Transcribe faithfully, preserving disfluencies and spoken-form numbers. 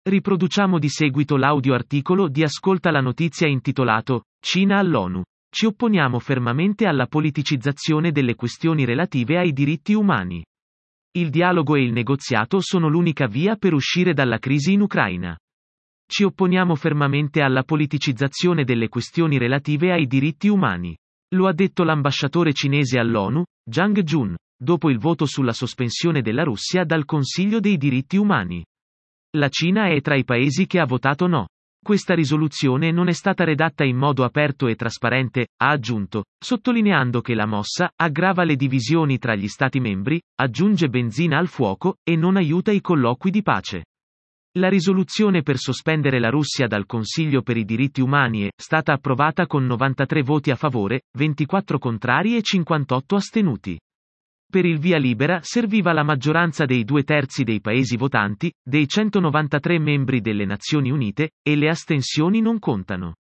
Riproduciamo di seguito l'audio articolo di Ascolta la notizia intitolato Cina all'ONU. Ci opponiamo fermamente alla politicizzazione delle questioni relative ai diritti umani. Il dialogo e il negoziato sono l'unica via per uscire dalla crisi in Ucraina. Ci opponiamo fermamente alla politicizzazione delle questioni relative ai diritti umani. Lo ha detto l'ambasciatore cinese all'ONU, Zhang Jun, dopo il voto sulla sospensione della Russia dal Consiglio dei diritti umani. La Cina è tra i paesi che ha votato no. Questa risoluzione non è stata redatta in modo aperto e trasparente, ha aggiunto, sottolineando che la mossa aggrava le divisioni tra gli Stati membri, aggiunge benzina al fuoco, e non aiuta i colloqui di pace. La risoluzione per sospendere la Russia dal Consiglio per i diritti umani è stata approvata con novantatré voti a favore, ventiquattro contrari e cinquantotto astenuti. Per il via libera serviva la maggioranza dei due terzi dei paesi votanti, dei centonovantatré membri delle Nazioni Unite, e le astensioni non contano.